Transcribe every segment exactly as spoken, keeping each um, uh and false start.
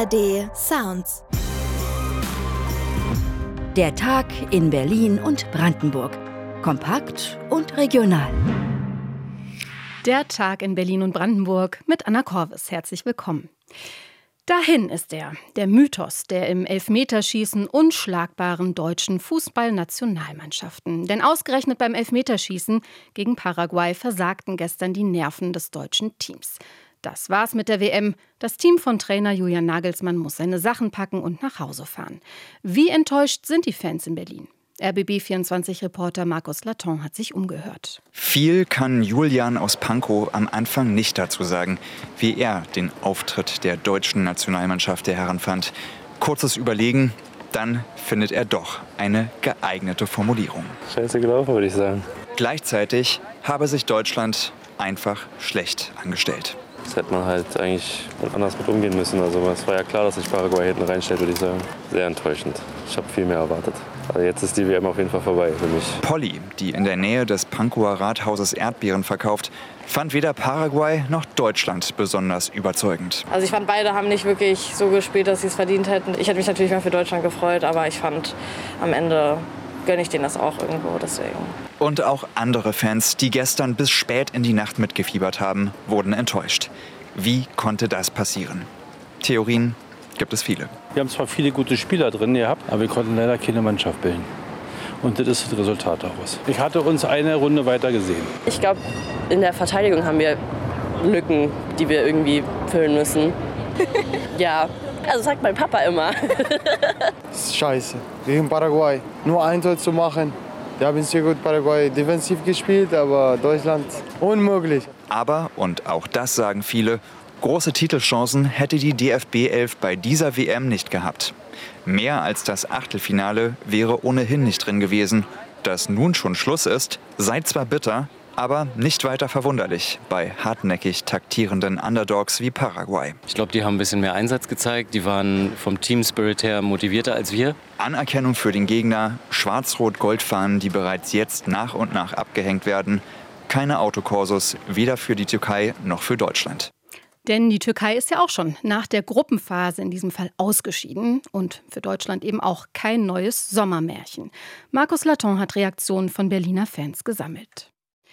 A R D Sounds. Der Tag in Berlin und Brandenburg. Kompakt und regional. Der Tag in Berlin und Brandenburg mit Anna Korvis. Herzlich willkommen. Dahin ist er, der Mythos der im Elfmeterschießen unschlagbaren deutschen Fußballnationalmannschaften. Denn ausgerechnet beim Elfmeterschießen gegen Paraguay versagten gestern die Nerven des deutschen Teams. Das war's mit der W M. Das Team von Trainer Julian Nagelsmann muss seine Sachen packen und nach Hause fahren. Wie enttäuscht sind die Fans in Berlin? R B B vierundzwanzig-Reporter Markus Laton hat sich umgehört. Viel kann Julian aus Pankow am Anfang nicht dazu sagen, wie er den Auftritt der deutschen Nationalmannschaft der Herren fand. Kurzes Überlegen, dann findet er doch eine geeignete Formulierung. Scheiße gelaufen, würde ich sagen. Gleichzeitig habe sich Deutschland einfach schlecht angestellt. Das hätte man halt eigentlich anders mit umgehen müssen. Also es war ja klar, dass sich Paraguay hinten reinstellt, würde ich sagen. Sehr enttäuschend. Ich habe viel mehr erwartet. Also jetzt ist die W M auf jeden Fall vorbei für mich. Polly, die in der Nähe des Pankower Rathauses Erdbeeren verkauft, fand weder Paraguay noch Deutschland besonders überzeugend. Also ich fand, beide haben nicht wirklich so gespielt, dass sie es verdient hätten. Ich hätte mich natürlich mal für Deutschland gefreut, aber ich fand, am Ende gönne ich denen das auch irgendwo, deswegen. Und auch andere Fans, die gestern bis spät in die Nacht mitgefiebert haben, wurden enttäuscht. Wie konnte das passieren? Theorien gibt es viele. Wir haben zwar viele gute Spieler drin gehabt, aber wir konnten leider keine Mannschaft bilden. Und das ist das Resultat daraus. Ich hatte uns eine Runde weiter gesehen. Ich glaube, in der Verteidigung haben wir Lücken, die wir irgendwie füllen müssen. Ja, also sagt mein Papa immer. Das ist scheiße. Gegen Paraguay nur ein Tor zu machen. Wir haben sehr gut Paraguay defensiv gespielt, aber Deutschland unmöglich. Aber, und auch das sagen viele, große Titelchancen hätte die D F B elf bei dieser W M nicht gehabt. Mehr als das Achtelfinale wäre ohnehin nicht drin gewesen. Dass nun schon Schluss ist, sei zwar bitter, aber nicht weiter verwunderlich bei hartnäckig taktierenden Underdogs wie Paraguay. Ich glaube, die haben ein bisschen mehr Einsatz gezeigt. Die waren vom Team-Spirit her motivierter als wir. Anerkennung für den Gegner, Schwarz-Rot-Gold-Fahnen, die bereits jetzt nach und nach abgehängt werden. Keine Autokorsos, weder für die Türkei noch für Deutschland. Denn die Türkei ist ja auch schon nach der Gruppenphase in diesem Fall ausgeschieden. Und für Deutschland eben auch kein neues Sommermärchen. Markus Laton hat Reaktionen von Berliner Fans gesammelt.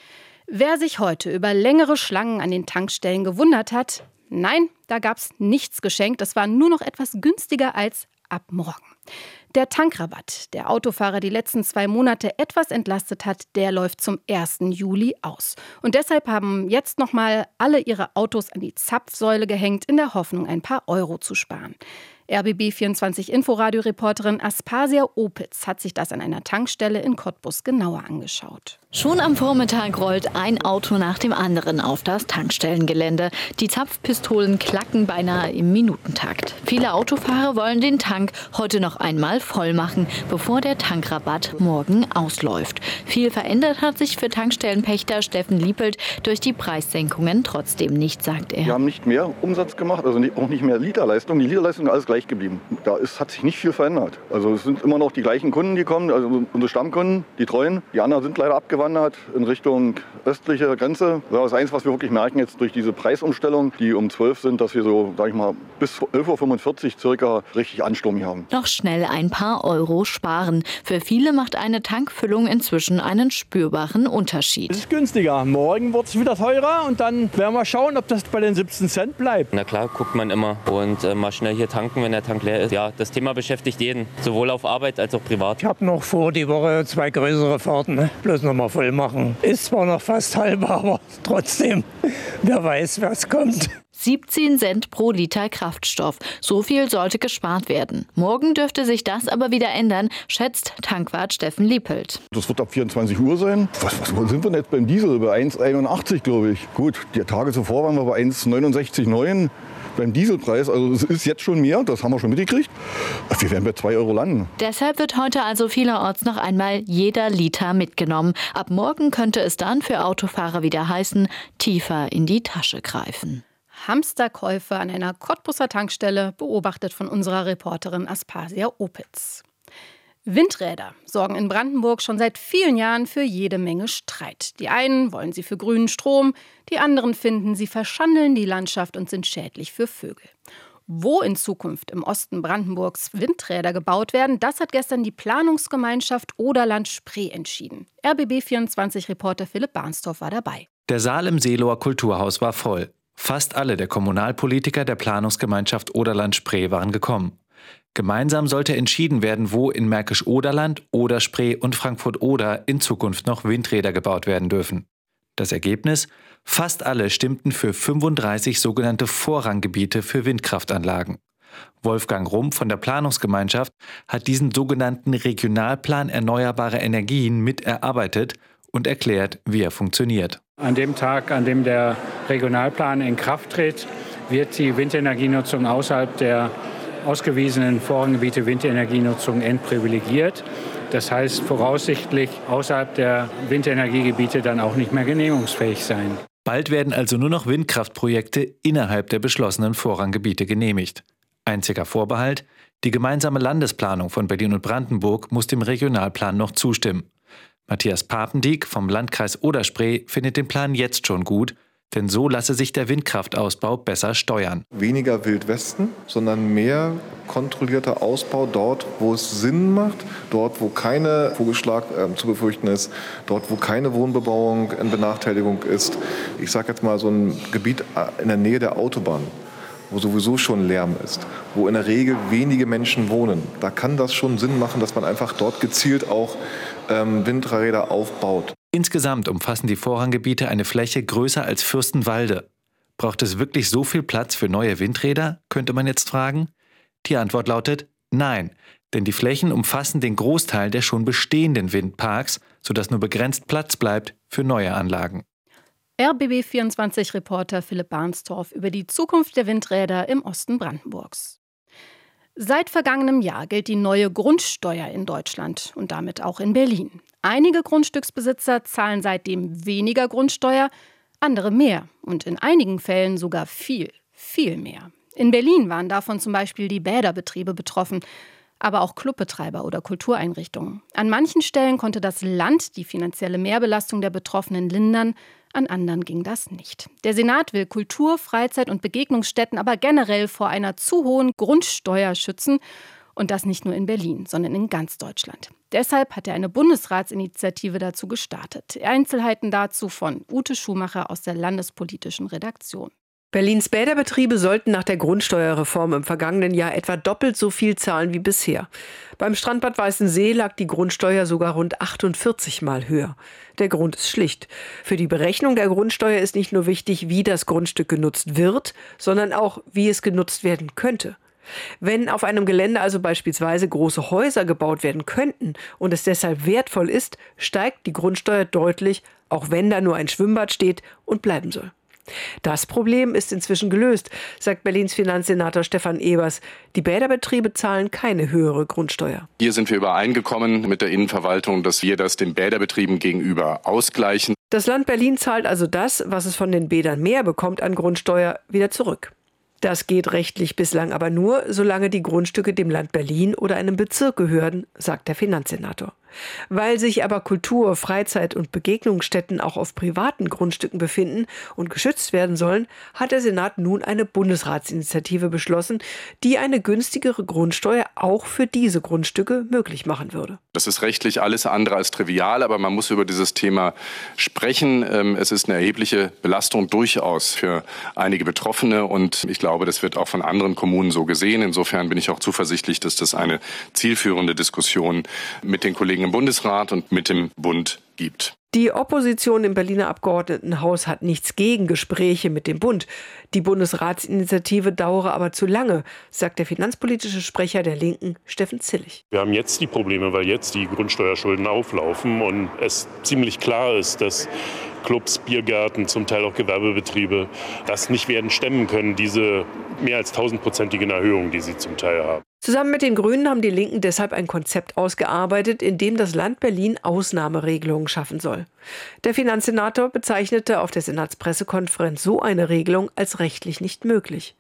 Wer sich heute über längere Schlangen an den Tankstellen gewundert hat, nein, da gab's nichts geschenkt. Es war nur noch etwas günstiger als ab morgen. Der Tankrabatt, der Autofahrer die letzten zwei Monate etwas entlastet hat, der läuft zum ersten Juli aus. Und deshalb haben jetzt noch mal alle ihre Autos an die Zapfsäule gehängt, in der Hoffnung, ein paar Euro zu sparen. R B B vierundzwanzig-Inforadio-Reporterin Aspasia Opitz hat sich das an einer Tankstelle in Cottbus genauer angeschaut. Schon am Vormittag rollt ein Auto nach dem anderen auf das Tankstellengelände. Die Zapfpistolen klacken beinahe im Minutentakt. Viele Autofahrer wollen den Tank heute noch einmal voll machen, bevor der Tankrabatt morgen ausläuft. Viel verändert hat sich für Tankstellenpächter Steffen Liepelt durch die Preissenkungen trotzdem nicht, sagt er. Wir haben nicht mehr Umsatz gemacht, also nicht, auch nicht mehr Literleistung. Die Literleistung ist alles gleich geblieben. Da ist, hat sich nicht viel verändert. Also es sind immer noch die gleichen Kunden, die kommen, also unsere Stammkunden, die treuen. Die anderen sind leider abgewandert in Richtung östliche Grenze. Das ist eins, was wir wirklich merken jetzt durch diese Preisumstellung, die um zwölf sind, dass wir so, sag ich mal, bis elf Uhr fünfundvierzig circa richtig Ansturm hier haben. Noch schnell ein paar Euro sparen. Für viele macht eine Tankfüllung inzwischen einen spürbaren Unterschied. Es ist günstiger. Morgen wird es wieder teurer und dann werden wir schauen, ob das bei den siebzehn Cent bleibt. Na klar, guckt man immer und äh, mal schnell hier tanken, wenn der Tank leer ist. Ja, das Thema beschäftigt jeden, sowohl auf Arbeit als auch privat. Ich habe noch vor, die Woche zwei größere Fahrten, ne? Bloß noch mal voll machen. Ist zwar noch fast halb, aber trotzdem, wer weiß, was kommt. siebzehn Cent pro Liter Kraftstoff. So viel sollte gespart werden. Morgen dürfte sich das aber wieder ändern, schätzt Tankwart Steffen Liepelt. Das wird ab vierundzwanzig Uhr sein. Was, was wo sind wir denn jetzt beim Diesel? Bei eins Komma einundachtzig, glaube ich. Gut, die Tage zuvor waren wir bei eins Komma neunundsechzig neun. Beim Dieselpreis, also es ist jetzt schon mehr, das haben wir schon mitgekriegt. Wir werden bei zwei Euro landen. Deshalb wird heute also vielerorts noch einmal jeder Liter mitgenommen. Ab morgen könnte es dann für Autofahrer wieder heißen, tiefer in die Tasche greifen. Hamsterkäufe an einer Cottbuser Tankstelle, beobachtet von unserer Reporterin Aspasia Opitz. Windräder sorgen in Brandenburg schon seit vielen Jahren für jede Menge Streit. Die einen wollen sie für grünen Strom, die anderen finden, sie verschandeln die Landschaft und sind schädlich für Vögel. Wo in Zukunft im Osten Brandenburgs Windräder gebaut werden, das hat gestern die Planungsgemeinschaft Oderland-Spree entschieden. R B B vierundzwanzig-Reporter Philipp Barnstorff war dabei. Der Saal im Seeloer Kulturhaus war voll. Fast alle der Kommunalpolitiker der Planungsgemeinschaft Oderland-Spree waren gekommen. Gemeinsam sollte entschieden werden, wo in Märkisch-Oderland, Oder-Spree und Frankfurt-Oder in Zukunft noch Windräder gebaut werden dürfen. Das Ergebnis? Fast alle stimmten für fünfunddreißig sogenannte Vorranggebiete für Windkraftanlagen. Wolfgang Rump von der Planungsgemeinschaft hat diesen sogenannten Regionalplan Erneuerbare Energien mit erarbeitet und erklärt, wie er funktioniert. An dem Tag, an dem der Regionalplan in Kraft tritt, wird die Windenergienutzung außerhalb der ausgewiesenen Vorranggebiete Windenergienutzung entprivilegiert. Das heißt voraussichtlich außerhalb der Windenergiegebiete dann auch nicht mehr genehmigungsfähig sein. Bald werden also nur noch Windkraftprojekte innerhalb der beschlossenen Vorranggebiete genehmigt. Einziger Vorbehalt: die gemeinsame Landesplanung von Berlin und Brandenburg muss dem Regionalplan noch zustimmen. Matthias Papendieck vom Landkreis Oder-Spree findet den Plan jetzt schon gut, denn so lasse sich der Windkraftausbau besser steuern. Weniger Wildwesten, sondern mehr kontrollierter Ausbau dort, wo es Sinn macht, dort, wo keine Vogelschlag äh, zu befürchten ist, dort, wo keine Wohnbebauung in Benachteiligung ist. Ich sage jetzt mal so ein Gebiet in der Nähe der Autobahn, wo sowieso schon Lärm ist, wo in der Regel wenige Menschen wohnen. Da kann das schon Sinn machen, dass man einfach dort gezielt auch ähm, Windräder aufbaut. Insgesamt umfassen die Vorranggebiete eine Fläche größer als Fürstenwalde. Braucht es wirklich so viel Platz für neue Windräder, könnte man jetzt fragen? Die Antwort lautet nein, denn die Flächen umfassen den Großteil der schon bestehenden Windparks, sodass nur begrenzt Platz bleibt für neue Anlagen. R B B vierundzwanzig-Reporter Philipp Barnstorff über die Zukunft der Windräder im Osten Brandenburgs. Seit vergangenem Jahr gilt die neue Grundsteuer in Deutschland und damit auch in Berlin. Einige Grundstücksbesitzer zahlen seitdem weniger Grundsteuer, andere mehr und in einigen Fällen sogar viel, viel mehr. In Berlin waren davon zum Beispiel die Bäderbetriebe betroffen, aber auch Clubbetreiber oder Kultureinrichtungen. An manchen Stellen konnte das Land die finanzielle Mehrbelastung der Betroffenen lindern, an anderen ging das nicht. Der Senat will Kultur-, Freizeit- und Begegnungsstätten aber generell vor einer zu hohen Grundsteuer schützen. Und das nicht nur in Berlin, sondern in ganz Deutschland. Deshalb hat er eine Bundesratsinitiative dazu gestartet. Einzelheiten dazu von Ute Schumacher aus der landespolitischen Redaktion. Berlins Bäderbetriebe sollten nach der Grundsteuerreform im vergangenen Jahr etwa doppelt so viel zahlen wie bisher. Beim Strandbad Weißensee lag die Grundsteuer sogar rund achtundvierzig Mal höher. Der Grund ist schlicht. Für die Berechnung der Grundsteuer ist nicht nur wichtig, wie das Grundstück genutzt wird, sondern auch, wie es genutzt werden könnte. Wenn auf einem Gelände also beispielsweise große Häuser gebaut werden könnten und es deshalb wertvoll ist, steigt die Grundsteuer deutlich, auch wenn da nur ein Schwimmbad steht und bleiben soll. Das Problem ist inzwischen gelöst, sagt Berlins Finanzsenator Stefan Ebers. Die Bäderbetriebe zahlen keine höhere Grundsteuer. Hier sind wir übereingekommen mit der Innenverwaltung, dass wir das den Bäderbetrieben gegenüber ausgleichen. Das Land Berlin zahlt also das, was es von den Bädern mehr bekommt an Grundsteuer, wieder zurück. Das geht rechtlich bislang aber nur, solange die Grundstücke dem Land Berlin oder einem Bezirk gehören, sagt der Finanzsenator. Weil sich aber Kultur-, Freizeit- und Begegnungsstätten auch auf privaten Grundstücken befinden und geschützt werden sollen, hat der Senat nun eine Bundesratsinitiative beschlossen, die eine günstigere Grundsteuer auch für diese Grundstücke möglich machen würde. Das ist rechtlich alles andere als trivial, aber man muss über dieses Thema sprechen. Es ist eine erhebliche Belastung durchaus für einige Betroffene und ich glaube, das wird auch von anderen Kommunen so gesehen. Insofern bin ich auch zuversichtlich, dass das eine zielführende Diskussion mit den Kollegen im Bundesrat und mit dem Bund gibt. Die Opposition im Berliner Abgeordnetenhaus hat nichts gegen Gespräche mit dem Bund. Die Bundesratsinitiative dauere aber zu lange, sagt der finanzpolitische Sprecher der Linken, Steffen Zillig. Wir haben jetzt die Probleme, weil jetzt die Grundsteuerschulden auflaufen und es ziemlich klar ist, dass Clubs, Biergärten, zum Teil auch Gewerbebetriebe das nicht werden stemmen können, diese mehr als tausendprozentigen Erhöhungen, die sie zum Teil haben. Zusammen mit den Grünen haben die Linken deshalb ein Konzept ausgearbeitet, in dem das Land Berlin Ausnahmeregelungen schaffen soll. Der Finanzsenator bezeichnete auf der Senatspressekonferenz so eine Regelung als rechtlich nicht möglich.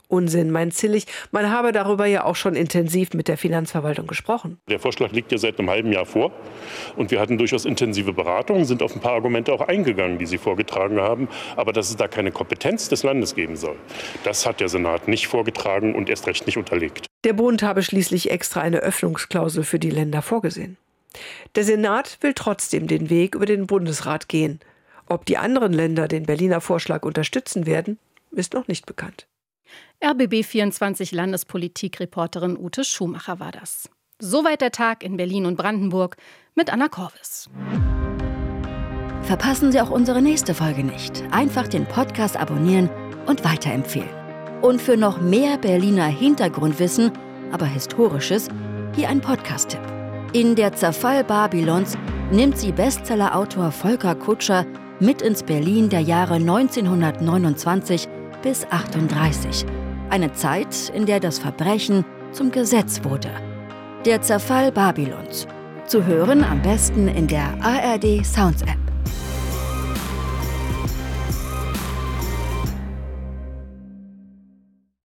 Unsinn, meint Zillig. Man habe darüber ja auch schon intensiv mit der Finanzverwaltung gesprochen. Der Vorschlag liegt ja seit einem halben Jahr vor. Und wir hatten durchaus intensive Beratungen, sind auf ein paar Argumente auch eingegangen, die Sie vorgetragen haben. Aber dass es da keine Kompetenz des Landes geben soll, das hat der Senat nicht vorgetragen und erst recht nicht unterlegt. Der Bund habe schließlich extra eine Öffnungsklausel für die Länder vorgesehen. Der Senat will trotzdem den Weg über den Bundesrat gehen. Ob die anderen Länder den Berliner Vorschlag unterstützen werden, ist noch nicht bekannt. R B B vierundzwanzig Landespolitik-Reporterin Ute Schumacher war das. Soweit der Tag in Berlin und Brandenburg mit Anna Korvis. Verpassen Sie auch unsere nächste Folge nicht. Einfach den Podcast abonnieren und weiterempfehlen. Und für noch mehr Berliner Hintergrundwissen, aber Historisches, hier ein Podcast-Tipp. In Der Zerfall Babylons nimmt sie Bestsellerautor Volker Kutscher mit ins Berlin der Jahre neunzehnhundertneunundzwanzig bis achtunddreißig. Eine Zeit, in der das Verbrechen zum Gesetz wurde. Der Zerfall Babylons. Zu hören am besten in der A R D Sounds App.